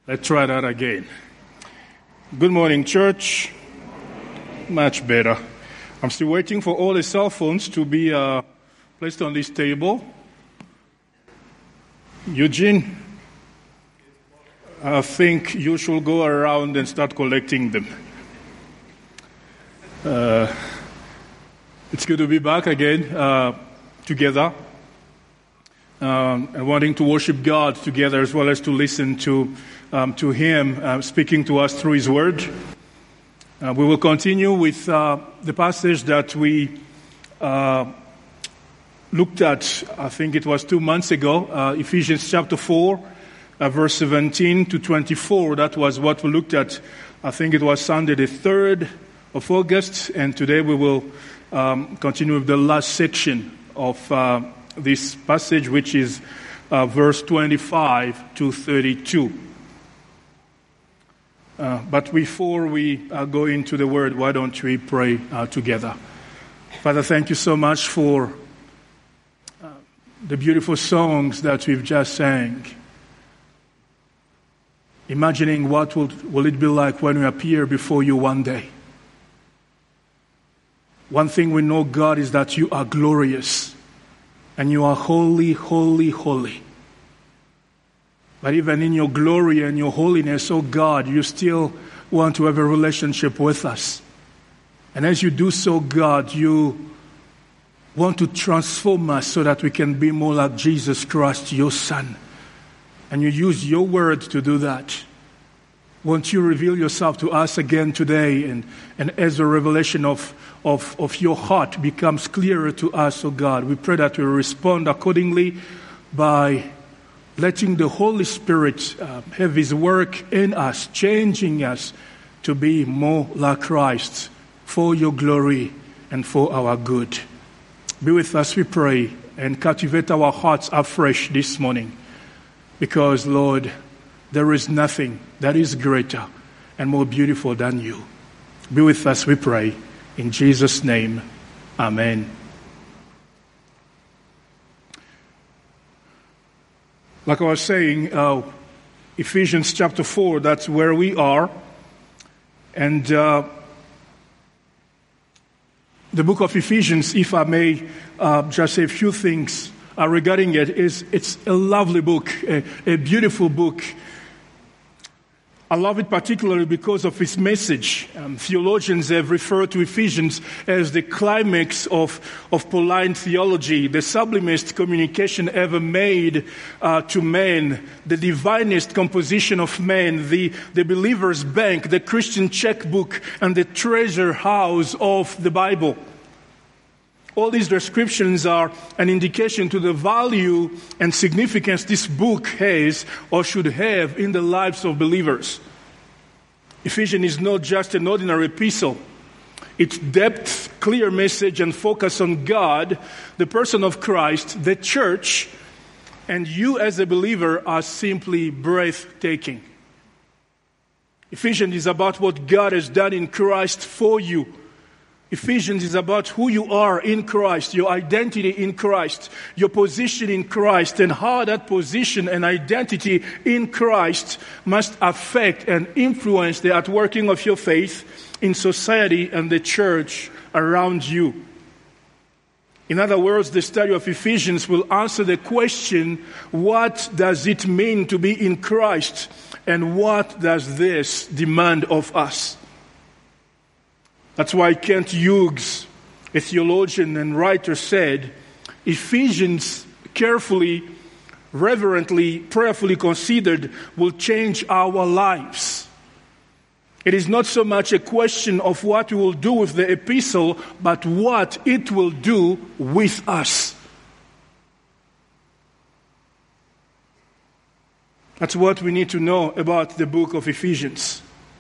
Let's try that again. Good morning, church. Much better. I'm still waiting for all the cell phones to be placed on this table. Eugene, I think you should go around and start collecting them. It's good to be back again together and wanting to worship God together as well as to listen to Him speaking to us through His Word. We will continue with the passage that we looked at, I think it was 2 months ago, Ephesians chapter 4, verse 17 to 24. That was what we looked at. I think it was Sunday the 3rd of August, and today we will continue with the last section of this passage, which is verse 25 to 32. But before we go into the Word, why don't we pray together? Father, thank you so much for the beautiful songs that we've just sang. Imagining what will it be like when we appear before you one day. One thing we know, God, is that you are glorious and you are holy, holy, holy. But even in your glory and your holiness, oh God, you still want to have a relationship with us. And as you do so, God, you want to transform us so that we can be more like Jesus Christ, your Son. And you use your word to do that. Won't you reveal yourself to us again today? And as the revelation of your heart becomes clearer to us, oh God, we pray that we respond accordingly by letting the Holy Spirit have His work in us, changing us to be more like Christ for your glory and for our good. Be with us, we pray, and cultivate our hearts afresh this morning. Because, Lord, there is nothing that is greater and more beautiful than you. Be with us, we pray. In Jesus' name, amen. Like I was saying, Ephesians chapter 4, that's where we are. And the book of Ephesians, if I may just say a few things regarding it, it's a lovely book, a beautiful book. I love it particularly because of its message. Theologians have referred to Ephesians as the climax of Pauline theology, the sublimest communication ever made to man, the divinest composition of man, the believer's bank, the Christian checkbook, and the treasure house of the Bible. All these descriptions are an indication to the value and significance this book has or should have in the lives of believers. Ephesians is not just an ordinary epistle. Its depth, clear message, and focus on God, the person of Christ, the church, and you as a believer are simply breathtaking. Ephesians is about what God has done in Christ for you. Ephesians is about who you are in Christ, your identity in Christ, your position in Christ, and how that position and identity in Christ must affect and influence the outworking of your faith in society and the church around you. In other words, the study of Ephesians will answer the question, what does it mean to be in Christ, and what does this demand of us? That's why Kent Hughes, a theologian and writer, said, Ephesians, carefully, reverently, prayerfully considered, will change our lives. It is not so much a question of what we will do with the epistle, but what it will do with us. That's what we need to know about the book of Ephesians.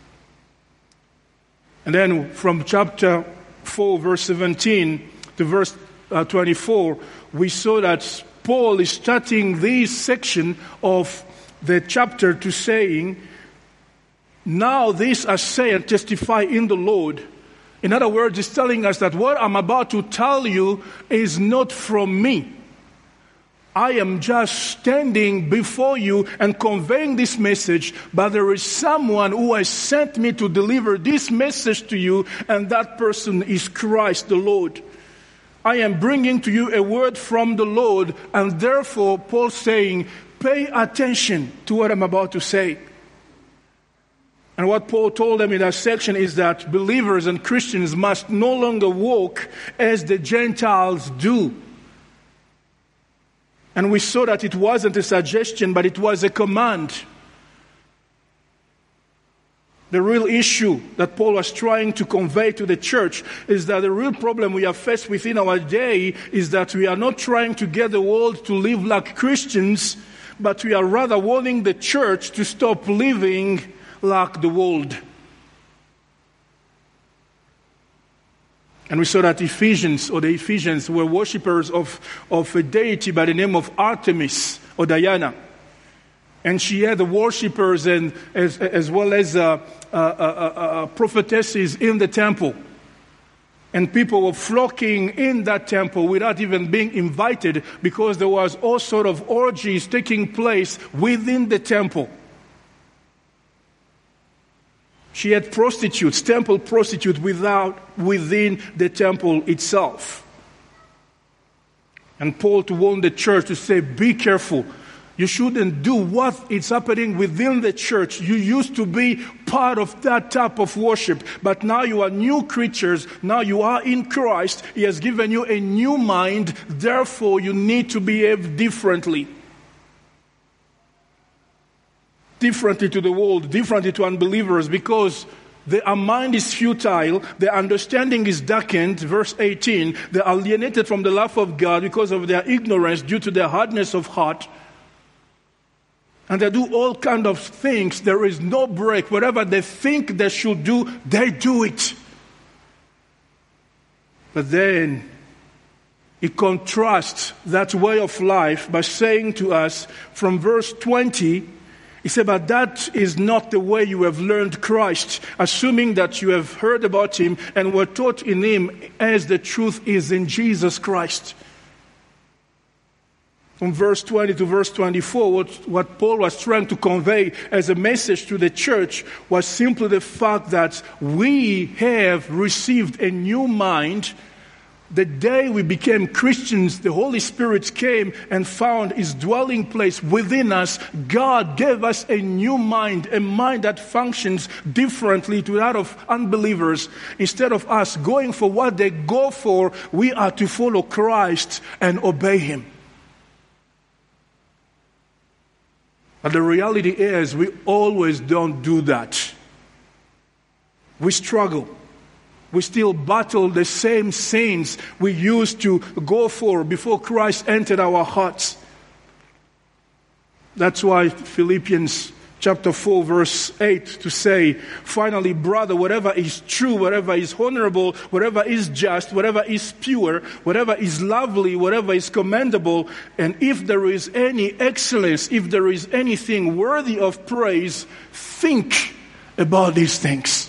And then from chapter 4, verse 17 to verse 24, we saw that Paul is starting this section of the chapter to saying, now this I say and testify in the Lord. In other words, he's telling us that what I'm about to tell you is not from me. I am just standing before you and conveying this message, but there is someone who has sent me to deliver this message to you, and that person is Christ the Lord. I am bringing to you a word from the Lord, and therefore, Paul's saying, pay attention to what I'm about to say. And what Paul told them in that section is that believers and Christians must no longer walk as the Gentiles do. And we saw that it wasn't a suggestion, but it was a command. The real issue that Paul was trying to convey to the church is that the real problem we have faced within our day is that we are not trying to get the world to live like Christians, but we are rather warning the church to stop living like the world. And we saw that the Ephesians were worshippers of a deity by the name of Artemis or Diana. And she had the worshippers and as well as prophetesses in the temple. And people were flocking in that temple without even being invited, because there was all sort of orgies taking place within the temple. She had prostitutes, temple prostitutes within the temple itself. And Paul to warn the church to say, be careful. You shouldn't do what is happening within the church. You used to be part of that type of worship, but now you are new creatures. Now you are in Christ. He has given you a new mind. Therefore, you need to behave differently. Differently to the world, differently to unbelievers, because their mind is futile, their understanding is darkened. Verse 18, they're alienated from the love of God because of their ignorance due to their hardness of heart. And they do all kinds of things. There is no break. Whatever they think they should do, they do it. But then he contrasts that way of life by saying to us from verse 20, he said, but that is not the way you have learned Christ, assuming that you have heard about him and were taught in him as the truth is in Jesus Christ. From verse 20 to verse 24, what Paul was trying to convey as a message to the church was simply the fact that we have received a new mind. The day we became Christians, the Holy Spirit came and found his dwelling place within us. God gave us a new mind, a mind that functions differently to that of unbelievers. Instead of us going for what they go for, we are to follow Christ and obey him. But the reality is, we always don't do that. We struggle. We still battle the same sins we used to go for before Christ entered our hearts. That's why Philippians chapter 4 verse 8 to say, finally, brother, whatever is true, whatever is honorable, whatever is just, whatever is pure, whatever is lovely, whatever is commendable, and if there is any excellence, if there is anything worthy of praise, think about these things.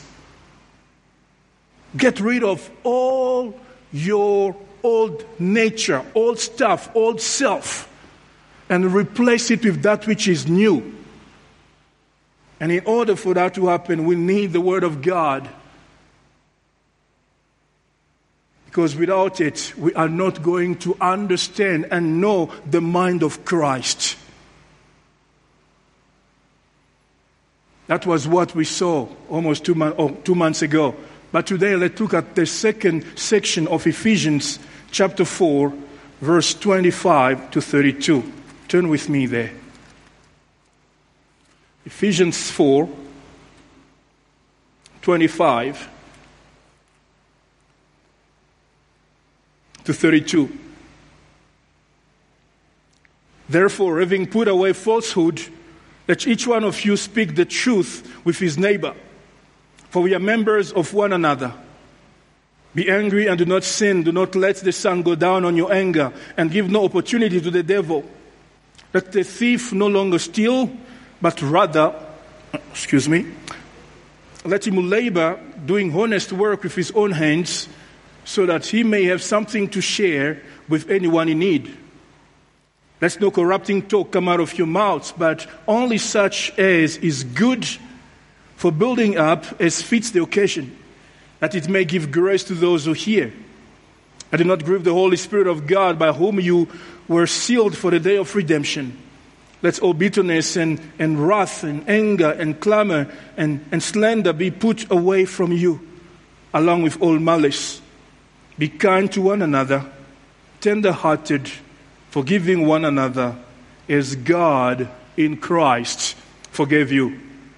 Get rid of all your old nature, old stuff, old self, and replace it with that which is new. And in order for that to happen, we need the Word of God. Because without it, we are not going to understand and know the mind of Christ. That was what we saw almost 2 months ago. But today, let's look at the second section of Ephesians chapter 4, verse 25 to 32. Turn with me there. Ephesians 4, 25 to 32. Therefore, having put away falsehood, let each one of you speak the truth with his neighbor. For we are members of one another. Be angry and do not sin. Do not let the sun go down on your anger, and give no opportunity to the devil. Let the thief no longer steal, but rather, let him labor, doing honest work with his own hands, so that he may have something to share with anyone in need. Let no corrupting talk come out of your mouths, but only such as is good for building up as fits the occasion, that it may give grace to those who hear. And do not grieve the Holy Spirit of God, by whom you were sealed for the day of redemption. Let all bitterness and wrath and anger and clamor and slander be put away from you, along with all malice. Be kind to one another, tender-hearted, forgiving one another, as God in Christ forgave you.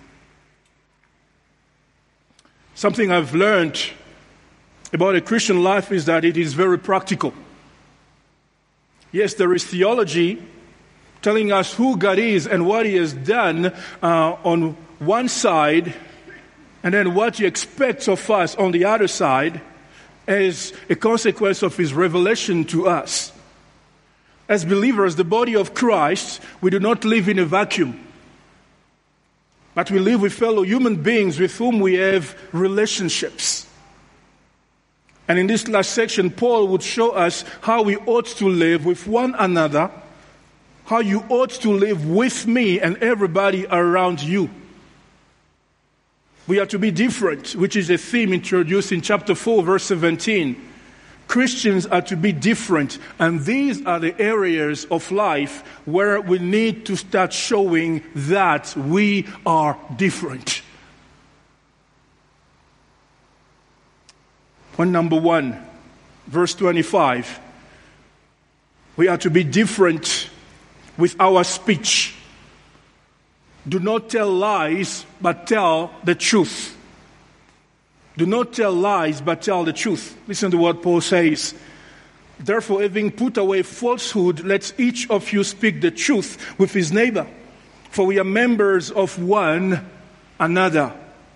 Something I've learned about a Christian life is that it is very practical. Yes, there is theology telling us who God is and what He has done on one side, and then what He expects of us on the other side as a consequence of His revelation to us. As believers, the body of Christ, we do not live in a vacuum, but we live with fellow human beings with whom we have relationships. And in this last section, Paul would show us how we ought to live with one another, how you ought to live with me and everybody around you. We are to be different, which is a theme introduced in chapter 4, verse 17. Christians are to be different, and these are the areas of life where we need to start showing that we are different. Point number 1, verse 25. We are to be different with our speech. Do not tell lies, but tell the truth. Do not tell lies, but tell the truth. Listen to what Paul says. Therefore, having put away falsehood, let each of you speak the truth with his neighbor, for we are members of one another.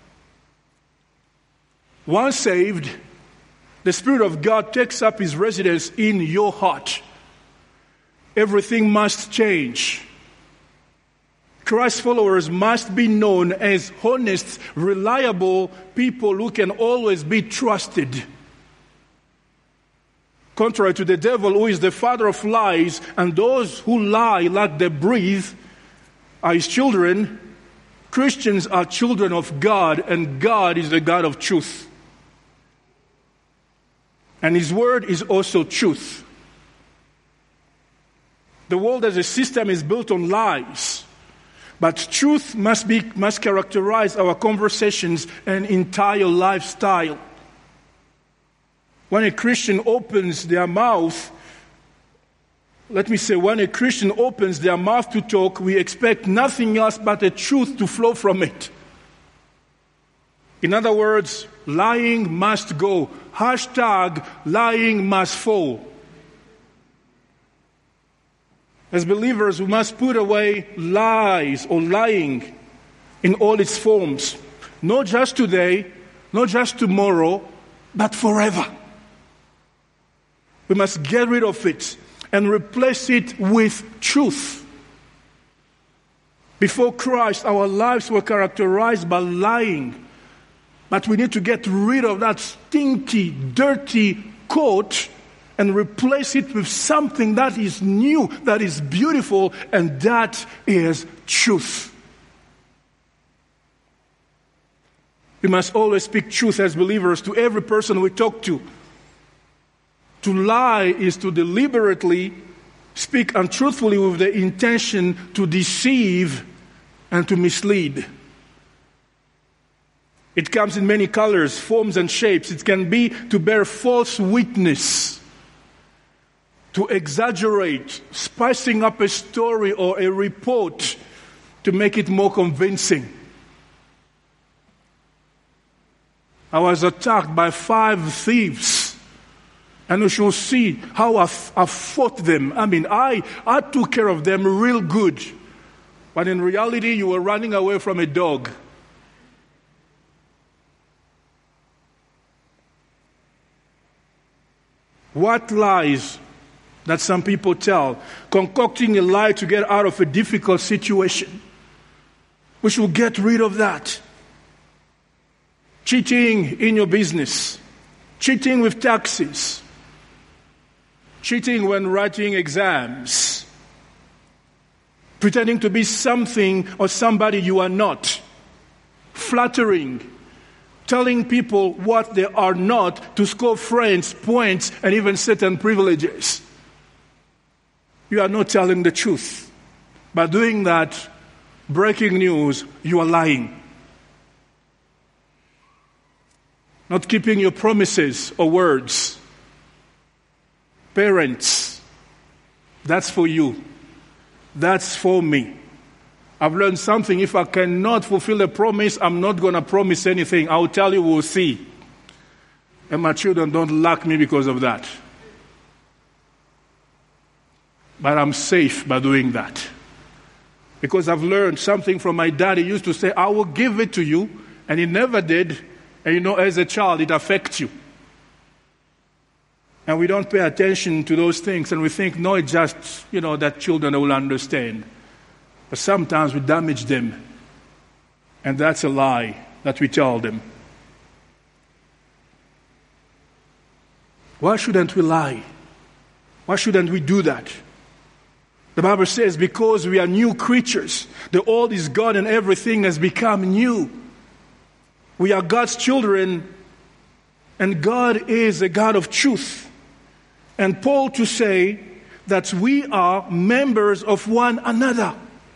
Once saved, the Spirit of God takes up His residence in your heart. Everything must change. Christ's followers must be known as honest, reliable people who can always be trusted. Contrary to the devil, who is the father of lies, and those who lie like they breathe are his children, Christians are children of God, and God is the God of truth. And His word is also truth. The world as a system is built on lies. But truth must characterize our conversations and entire lifestyle. When a Christian opens their mouth, when a Christian opens their mouth to talk, we expect nothing else but the truth to flow from it. In other words, lying must go. Hashtag lying must fall. As believers, we must put away lies or lying in all its forms. Not just today, not just tomorrow, but forever. We must get rid of it and replace it with truth. Before Christ, our lives were characterized by lying. But we need to get rid of that stinky, dirty coat and replace it with something that is new, that is beautiful, and that is truth. We must always speak truth as believers to every person we talk to. To lie is to deliberately speak untruthfully with the intention to deceive and to mislead. It comes in many colors, forms, and shapes. It can be to bear false witness, to exaggerate, spicing up a story or a report to make it more convincing. I was attacked by 5 thieves, and you shall see how I fought them. I took care of them real good. But in reality, you were running away from a dog. What lies that some people tell, concocting a lie to get out of a difficult situation. We should get rid of that. Cheating in your business, cheating with taxes, cheating when writing exams, pretending to be something or somebody you are not, flattering, telling people what they are not to score friends, points, and even certain privileges. You are not telling the truth. By doing that, breaking news, you are lying. Not keeping your promises or words. Parents, that's for you. That's for me. I've learned something. If I cannot fulfill a promise, I'm not going to promise anything. I'll tell you, we'll see. And my children don't like me because of that. But I'm safe by doing that. Because I've learned something from my dad. He used to say, I will give it to you. And he never did. And as a child, it affects you. And we don't pay attention to those things. And we think, no, it's just, that children will understand. But sometimes we damage them. And that's a lie that we tell them. Why shouldn't we lie? Why shouldn't we do that? The Bible says because we are new creatures, the old is gone and everything has become new. We are God's children, and God is a God of truth. And Paul to say that we are members of one another.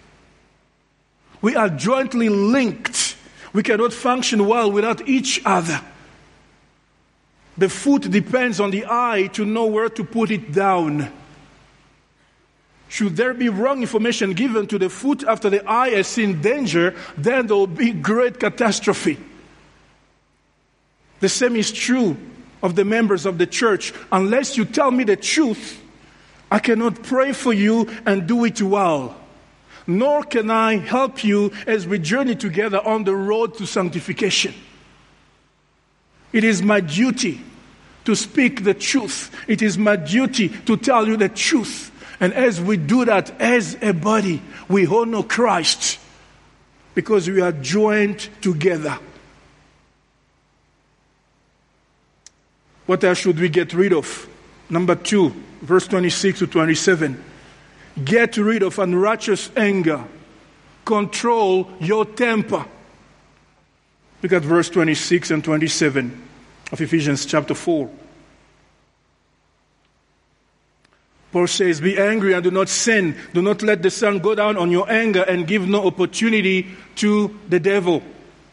We are jointly linked. We cannot function well without each other. The foot depends on the eye to know where to put it down. Should there be wrong information given to the foot after the eye has seen danger, then there will be great catastrophe. The same is true of the members of the church. Unless you tell me the truth, I cannot pray for you and do it well. Nor can I help you as we journey together on the road to sanctification. It is my duty to speak the truth. It is my duty to tell you the truth. And as we do that as a body, we honor Christ because we are joined together. What else should we get rid of? Number 2, verse 26 to 27. Get rid of unrighteous anger. Control your temper. Look at verse 26 and 27 of Ephesians chapter 4. Paul says, be angry and do not sin. Do not let the sun go down on your anger and give no opportunity to the devil.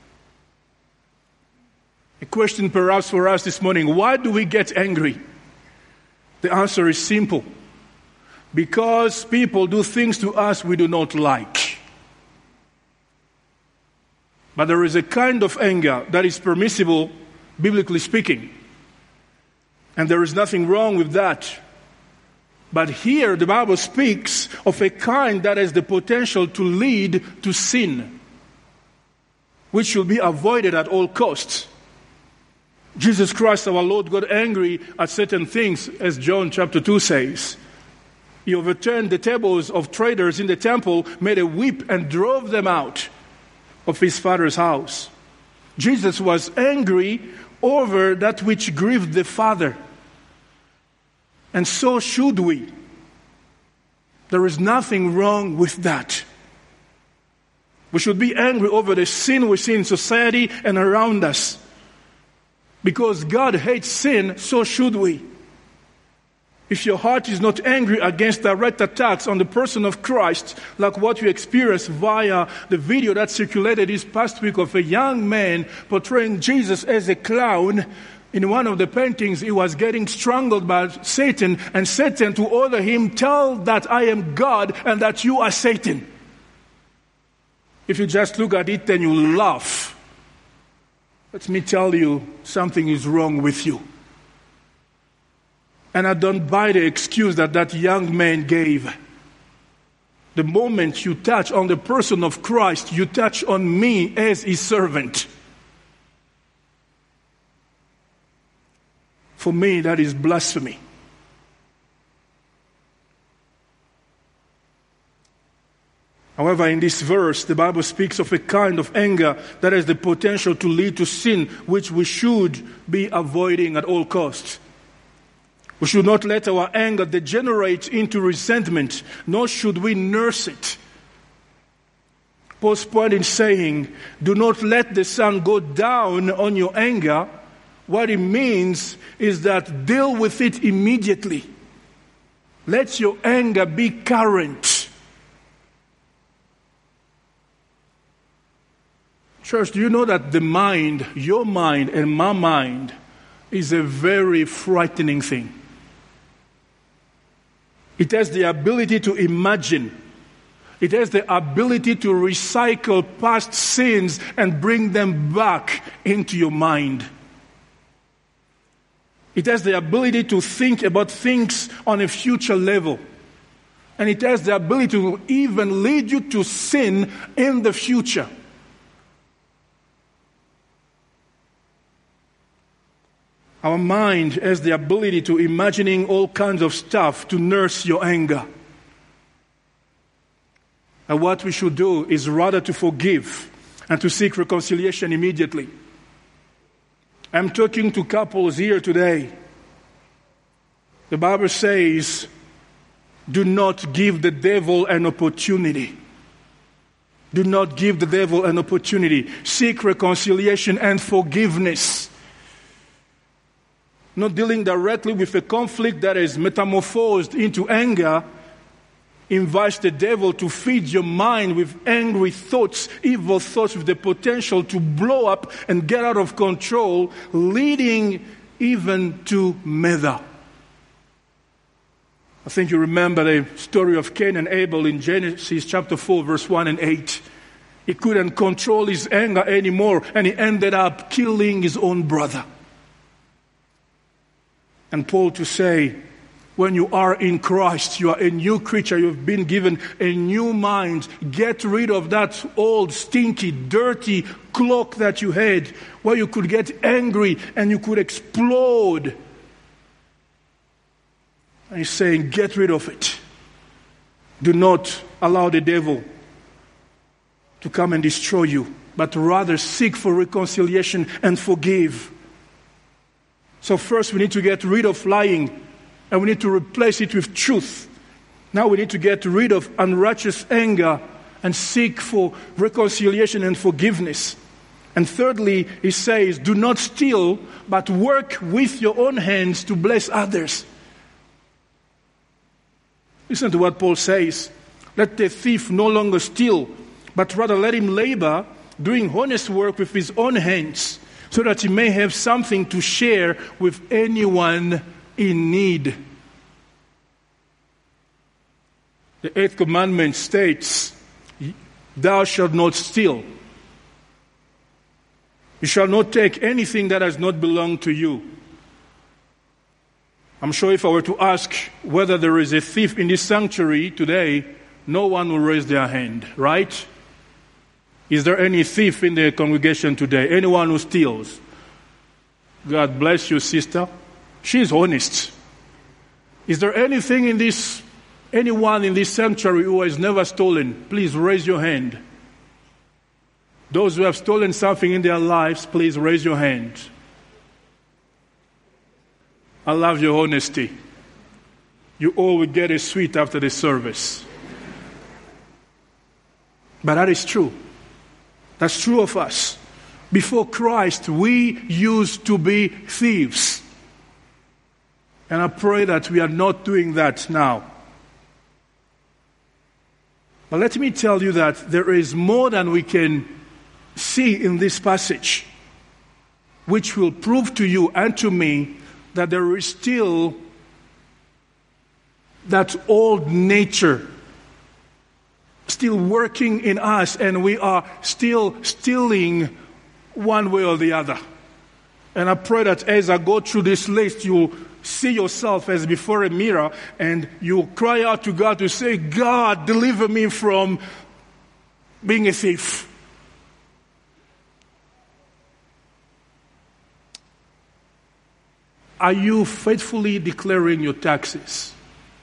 A question perhaps for us this morning, why do we get angry? The answer is simple. Because people do things to us we do not like. But there is a kind of anger that is permissible, biblically speaking. And there is nothing wrong with that. But here the Bible speaks of a kind that has the potential to lead to sin, which should be avoided at all costs. Jesus Christ our Lord got angry at certain things, as John chapter 2 says. He overturned the tables of traders in the temple, made a whip and drove them out of his Father's house. Jesus was angry over that which grieved the Father. And so should we. There is nothing wrong with that. We should be angry over the sin we see in society and around us. Because God hates sin, so should we. If your heart is not angry against direct attacks on the person of Christ, like what we experienced via the video that circulated this past week of a young man portraying Jesus as a clown, in one of the paintings, he was getting strangled by Satan, and Satan to order him, tell that I am God and that you are Satan. If you just look at it, then you laugh. Let me tell you, something is wrong with you. And I don't buy the excuse that young man gave. The moment you touch on the person of Christ, you touch on me as his servant. For me, that is blasphemy. However, in this verse, the Bible speaks of a kind of anger that has the potential to lead to sin, which we should be avoiding at all costs. We should not let our anger degenerate into resentment, nor should we nurse it. Paul's point in saying, do not let the sun go down on your anger, what it means is that deal with it immediately. Let your anger be current. Church, do you know that the mind, your mind and my mind, is a very frightening thing? It has the ability to imagine. It has the ability to recycle past sins and bring them back into your mind. It has the ability to think about things on a future level. And it has the ability to even lead you to sin in the future. Our mind has the ability to imagining all kinds of stuff to nurse your anger. And what we should do is rather to forgive and to seek reconciliation immediately. I'm talking to couples here today. The Bible says, do not give the devil an opportunity. Do not give the devil an opportunity. Seek reconciliation and forgiveness. Not dealing directly with a conflict that is metamorphosed into anger invites the devil to feed your mind with angry thoughts, evil thoughts with the potential to blow up and get out of control, leading even to murder. I think you remember the story of Cain and Abel in Genesis chapter 4, verse 1 and 8. He couldn't control his anger anymore, and he ended up killing his own brother. And Paul to say, when you are in Christ, you are a new creature. You've been given a new mind. Get rid of that old, stinky, dirty cloak that you had, where you could get angry and you could explode. And he's saying, get rid of it. Do not allow the devil to come and destroy you, but rather seek for reconciliation and forgive. So first we need to get rid of lying, and we need to replace it with truth. Now we need to get rid of unrighteous anger and seek for reconciliation and forgiveness. And thirdly, he says, do not steal, but work with your own hands to bless others. Listen to what Paul says. Let the thief no longer steal, but rather let him labor, doing honest work with his own hands, so that he may have something to share with anyone in need. The 8th commandment states, thou shalt not steal. You shall not take anything that has not belonged to you. I'm sure if I were to ask whether there is a thief in this sanctuary today, no one will raise their hand, right? Is there any thief in the congregation today? Anyone who steals? God bless you, sister. She's honest. Is there anyone in this sanctuary who has never stolen? Please raise your hand. Those who have stolen something in their lives, please raise your hand. I love your honesty. You all will get a sweet after the service. But that is true. That's true of us. Before Christ, we used to be thieves. And I pray that we are not doing that now. But let me tell you that there is more than we can see in this passage, which will prove to you and to me that there is still that old nature still working in us, and we are still stealing one way or the other. And I pray that as I go through this list, you'll see yourself as before a mirror, and you'll cry out to God to say, God, deliver me from being a thief. Are you faithfully declaring your taxes?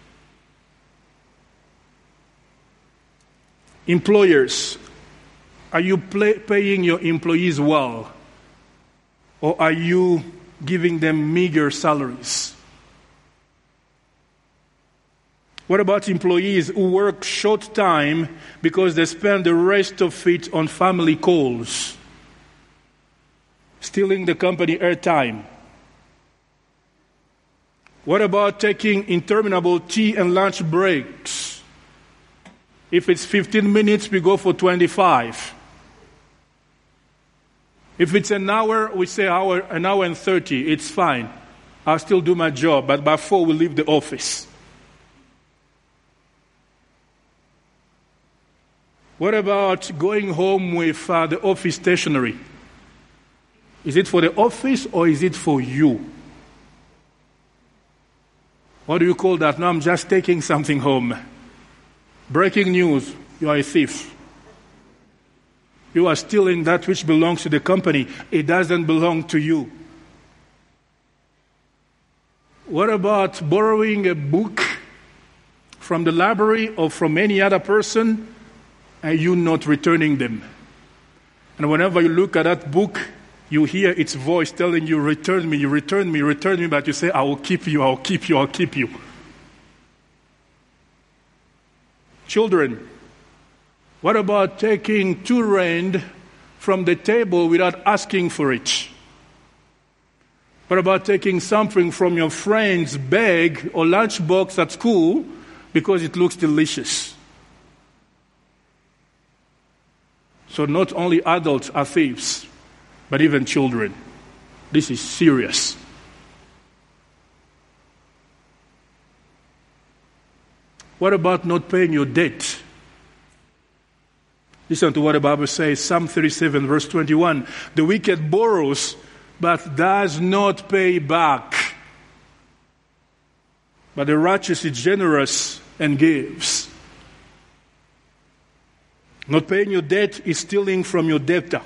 Employers, are you paying your employees well? Or are you giving them meager salaries? What about employees who work short time because they spend the rest of it on family calls, stealing the company airtime? What about taking interminable tea and lunch breaks? If it's 15 minutes, we go for 25. If it's an hour, we say an hour and 30. It's fine. I'll still do my job, but by 4 we leave the office. What about going home with the office stationery? Is it for the office or is it for you? What do you call that? No, I'm just taking something home. Breaking news, you are a thief. You are stealing that which belongs to the company. It doesn't belong to you. What about borrowing a book from the library or from any other person and you not returning them? And whenever you look at that book, you hear its voice telling you, return me, return me, return me, but you say, I will keep you, I'll keep you, I'll keep you. Children, what about taking 2 rand from the table without asking for it? What about taking something from your friend's bag or lunchbox at school because it looks delicious? So not only adults are thieves, but even children. This is serious. What about not paying your debt? Listen to what the Bible says, Psalm 37, verse 21. The wicked borrows, but does not pay back. But the righteous is generous and gives. Not paying your debt is stealing from your debtor.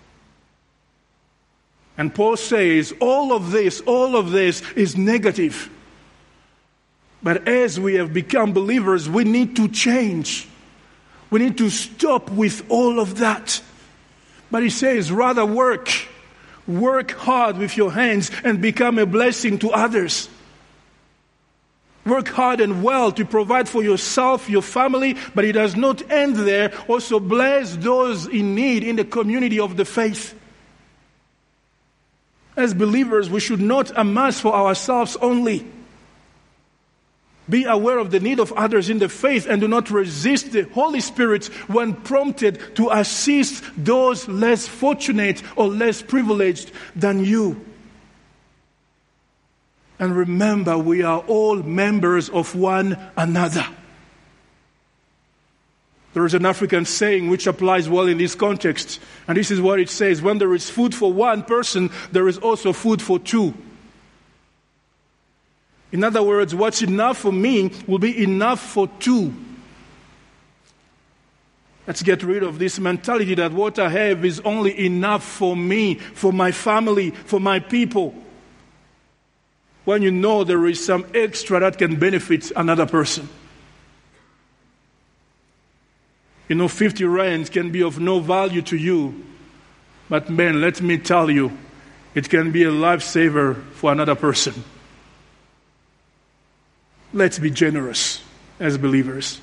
And Paul says, all of this is negative. But as we have become believers, we need to change. We need to stop with all of that. But he says, rather work hard with your hands and become a blessing to others. Work hard and well to provide for yourself, your family, but it does not end there. Also bless those in need in the community of the faith. As believers, we should not amass for ourselves only. Be aware of the need of others in the faith and do not resist the Holy Spirit when prompted to assist those less fortunate or less privileged than you. And remember, we are all members of one another. There is an African saying which applies well in this context. And this is what it says: when there is food for one person, there is also food for 2. In other words, what's enough for me will be enough for 2. Let's get rid of this mentality that what I have is only enough for me, for my family, for my people. When you know there is some extra that can benefit another person. 50 rands can be of no value to you. But man, let me tell you, it can be a lifesaver for another person. Let's be generous as believers.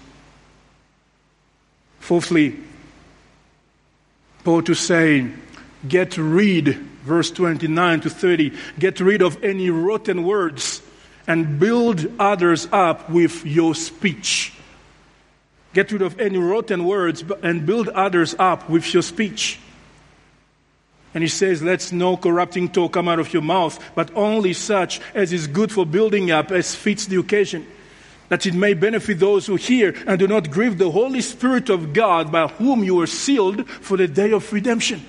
Fourthly, Paul to say, get rid, verse 29 to 30, get rid of any rotten words and build others up with your speech. Get rid of any rotten words and build others up with your speech. And he says, let no corrupting talk come out of your mouth, but only such as is good for building up as fits the occasion, that it may benefit those who hear, and do not grieve the Holy Spirit of God, by whom you are sealed for the day of redemption.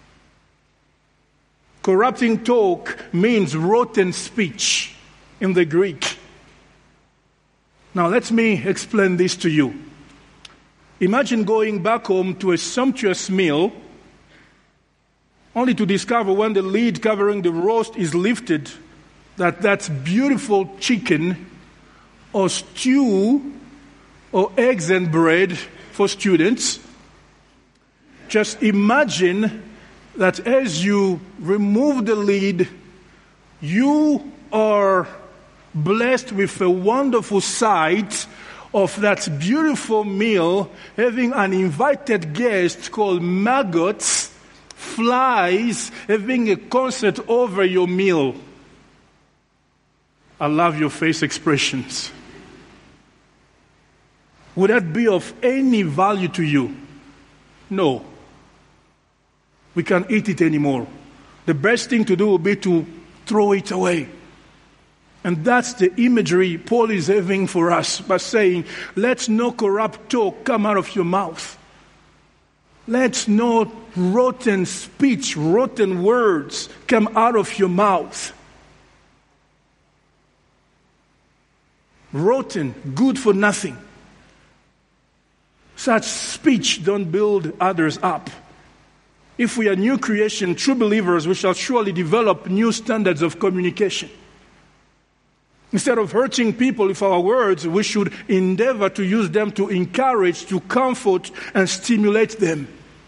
Corrupting talk means rotten speech in the Greek. Now let me explain this to you. Imagine going back home to a sumptuous meal, only to discover when the lid covering the roast is lifted, that's beautiful chicken or stew or eggs and bread for students. Just imagine that as you remove the lid, you are blessed with a wonderful sight of that beautiful meal, having an invited guest called maggots, flies, having a concert over your meal. I love your face expressions. Would that be of any value to you? No. We can't eat it anymore. The best thing to do would be to throw it away. And that's the imagery Paul is having for us by saying, let no corrupt talk come out of your mouth. Let no rotten speech, rotten words come out of your mouth. Rotten, good for nothing. Such speech don't build others up. If we are new creation, true believers, we shall surely develop new standards of communication. Instead of hurting people with our words, we should endeavor to use them to encourage, to comfort, and stimulate them.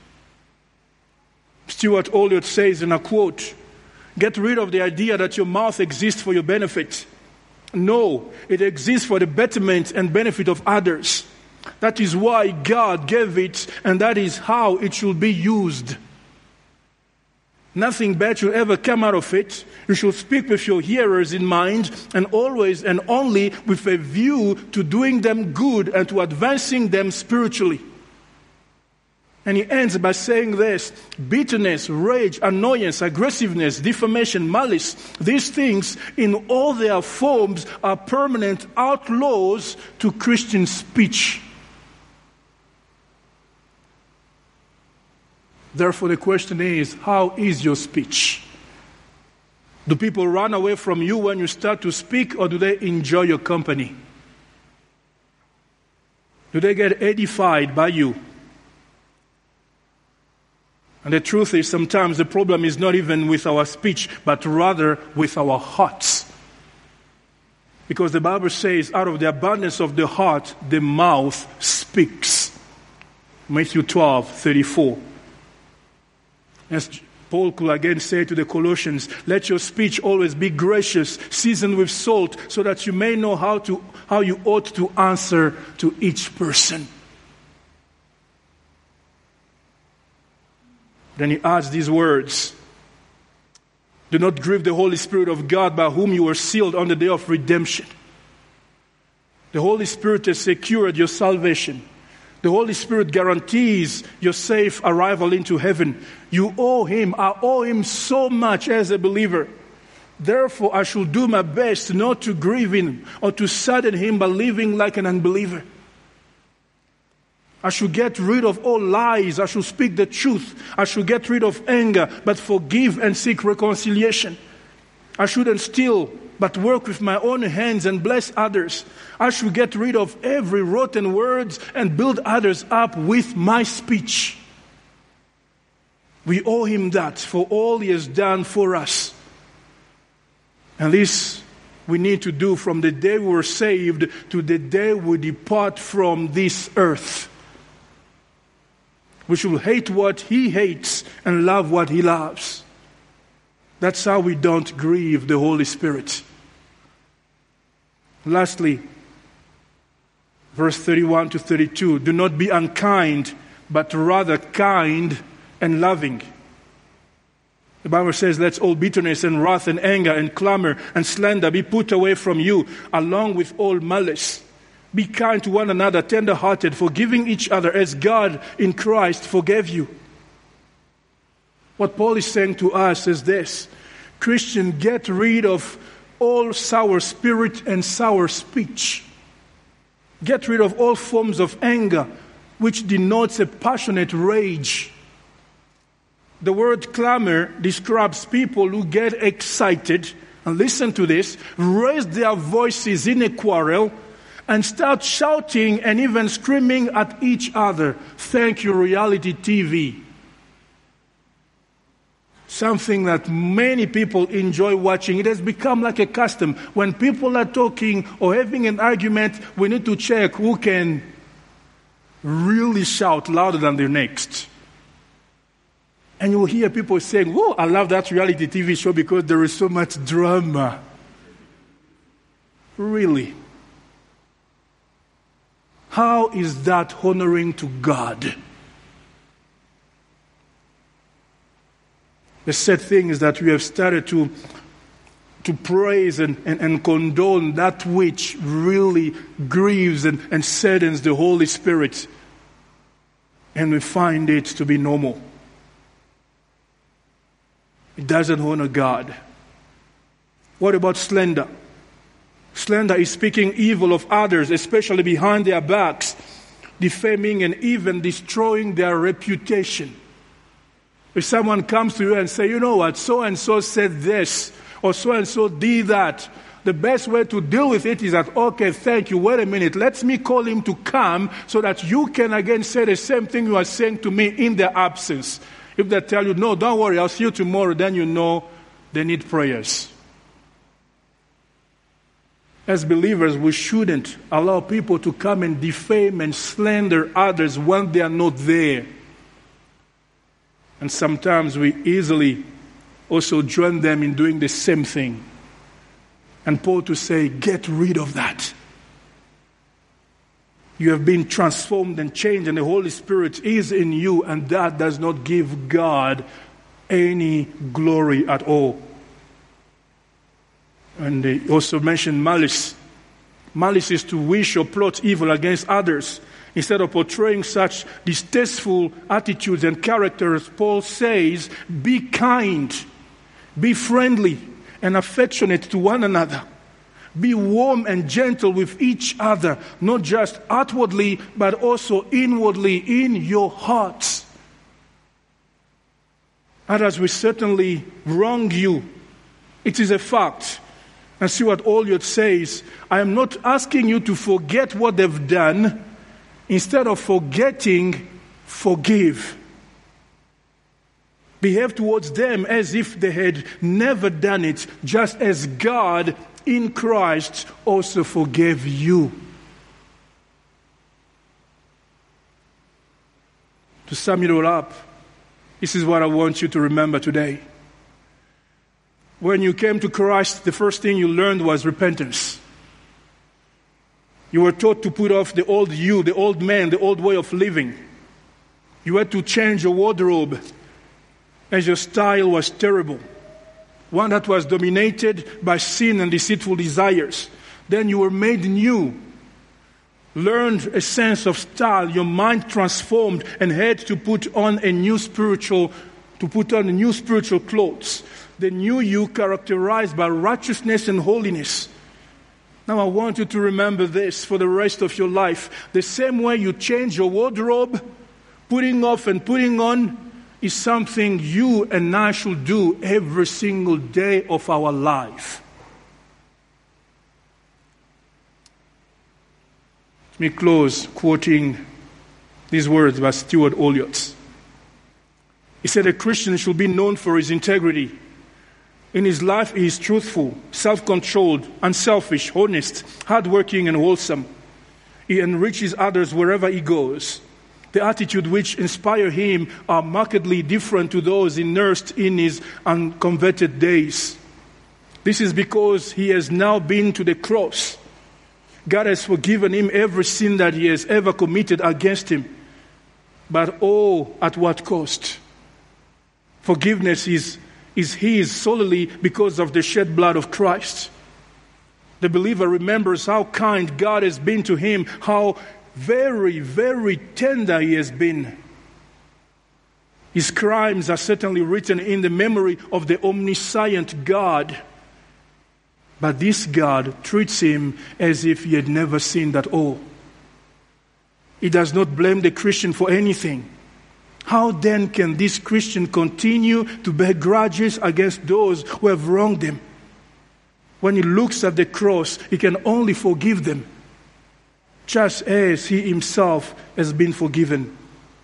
Stuart Olliott says in a quote, "Get rid of the idea that your mouth exists for your benefit. No, it exists for the betterment and benefit of others. That is why God gave it, and that is how it should be used. Nothing bad should ever come out of it. You should speak with your hearers in mind, and always and only with a view to doing them good and to advancing them spiritually." And he ends by saying this: bitterness, rage, annoyance, aggressiveness, defamation, malice, these things in all their forms are permanent outlaws to Christian speech. Therefore, the question is, how is your speech? Do people run away from you when you start to speak, or do they enjoy your company? Do they get edified by you? And the truth is, sometimes the problem is not even with our speech, but rather with our hearts. Because the Bible says, out of the abundance of the heart, the mouth speaks. Matthew 12:34. As Paul could again say to the Colossians, let your speech always be gracious, seasoned with salt, so that you may know how you ought to answer to each person. Then he adds these words: do not grieve the Holy Spirit of God, by whom you were sealed on the day of redemption. The Holy Spirit has secured your salvation. The Holy Spirit guarantees your safe arrival into heaven. You owe Him. I owe Him so much as a believer. Therefore, I should do my best not to grieve Him or to sadden Him by living like an unbeliever. I should get rid of all lies. I should speak the truth. I should get rid of anger, but forgive and seek reconciliation. I shouldn't steal, but work with my own hands and bless others. I should get rid of every rotten words and build others up with my speech. We owe Him that for all He has done for us. And this we need to do from the day we were saved to the day we depart from this earth. We should hate what He hates and love what He loves. That's how we don't grieve the Holy Spirit. Lastly, verse 31 to 32, do not be unkind, but rather kind and loving. The Bible says, let all bitterness and wrath and anger and clamor and slander be put away from you, along with all malice. Be kind to one another, tender-hearted, forgiving each other as God in Christ forgave you. What Paul is saying to us is this: Christian, get rid of all sour spirit and sour speech. Get rid of all forms of anger, which denotes a passionate rage. The word clamor describes people who get excited, and listen to this, raise their voices in a quarrel, and start shouting and even screaming at each other. Thank you, reality TV. Something that many people enjoy watching. It has become like a custom. When people are talking or having an argument, we need to check who can really shout louder than the next. And you'll hear people saying, "Oh, I love that reality TV show because there is so much drama." Really? How is that honoring to God? The sad thing is that we have started to praise and condone that which really grieves and saddens the Holy Spirit. And we find it to be normal. It doesn't honor God. What about slander? Slander is speaking evil of others, especially behind their backs, defaming and even destroying their reputation. If someone comes to you and say, you know what, so-and-so said this, or so-and-so did that, the best way to deal with it is that, okay, thank you, wait a minute, let me call him to come so that you can again say the same thing you are saying to me in their absence. If they tell you, no, don't worry, I'll see you tomorrow, then you know they need prayers. As believers, we shouldn't allow people to come and defame and slander others when they are not there. And sometimes we easily also join them in doing the same thing. And Paul to say, get rid of that. You have been transformed and changed, and the Holy Spirit is in you, and that does not give God any glory at all. And they also mentioned malice. Malice is to wish or plot evil against others. Instead of portraying such distasteful attitudes and characters, Paul says, be kind, be friendly and affectionate to one another. Be warm and gentle with each other, not just outwardly, but also inwardly in your hearts. Others will certainly wrong you. It is a fact. And see what Oliot says. I am not asking you to forget what they've done. Instead of forgetting, forgive. Behave towards them as if they had never done it, just as God in Christ also forgave you. To sum it all up, this is what I want you to remember today. When you came to Christ, the first thing you learned was repentance. You were taught to put off the old you, the old man, the old way of living. You had to change your wardrobe as your style was terrible, one that was dominated by sin and deceitful desires. Then you were made new, learned a sense of style, your mind transformed, and had to put on new spiritual clothes. The new you characterized by righteousness and holiness. Now I want you to remember this for the rest of your life. The same way you change your wardrobe, putting off and putting on, is something you and I should do every single day of our life. Let me close quoting these words by Stuart Oliot. He said, a Christian should be known for his integrity. In his life, he is truthful, self-controlled, unselfish, honest, hardworking, and wholesome. He enriches others wherever he goes. The attitude which inspire him are markedly different to those he nursed in his unconverted days. This is because he has now been to the cross. God has forgiven him every sin that he has ever committed against him. But oh, at what cost? Forgiveness is his solely because of the shed blood of Christ. The believer remembers how kind God has been to him, how very, very tender he has been. His crimes are certainly written in the memory of the omniscient God. But this God treats him as if he had never sinned at all. He does not blame the Christian for anything. How then can this Christian continue to bear grudges against those who have wronged him? When he looks at the cross, he can only forgive them, just as he himself has been forgiven.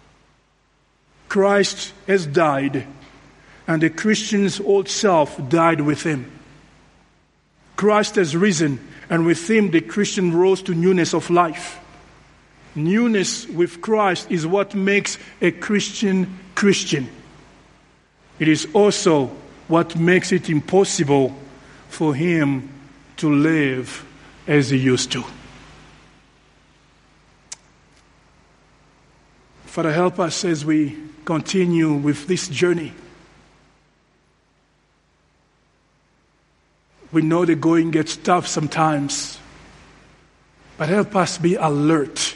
Christ has died, and the Christian's old self died with him. Christ has risen, and with him the Christian rose to newness of life. Newness with Christ is what makes a Christian Christian. It is also what makes it impossible for him to live as he used to. Father, help us as we continue with this journey. We know the going gets tough sometimes, but help us be alert.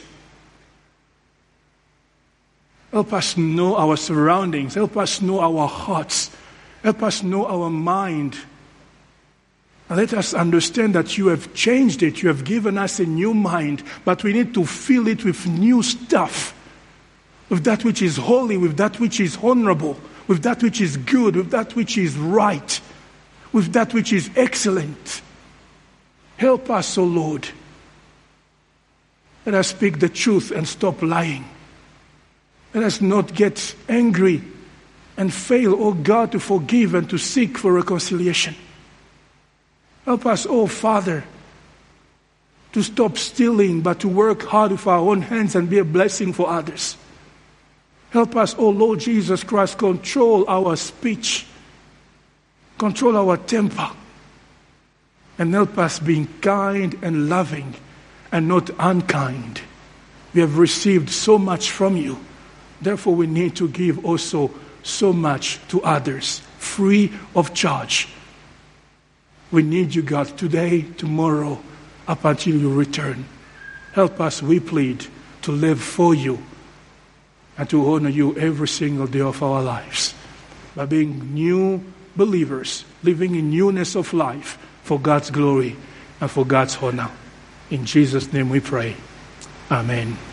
Help us know our surroundings. Help us know our hearts. Help us know our mind. And let us understand that you have changed it. You have given us a new mind, but we need to fill it with new stuff, with that which is holy, with that which is honorable, with that which is good, with that which is right, with that which is excellent. Help us, O Lord. Let us speak the truth and stop lying. Let us not get angry and fail, O God, to forgive and to seek for reconciliation. Help us, O Father, to stop stealing, but to work hard with our own hands and be a blessing for others. Help us, O Lord Jesus Christ, control our speech, control our temper, and help us being kind and loving and not unkind. We have received so much from you. Therefore, we need to give also so much to others, free of charge. We need you, God, today, tomorrow, up until you return. Help us, we plead, to live for you and to honor you every single day of our lives by being new believers, living in newness of life for God's glory and for God's honor. In Jesus' name we pray. Amen.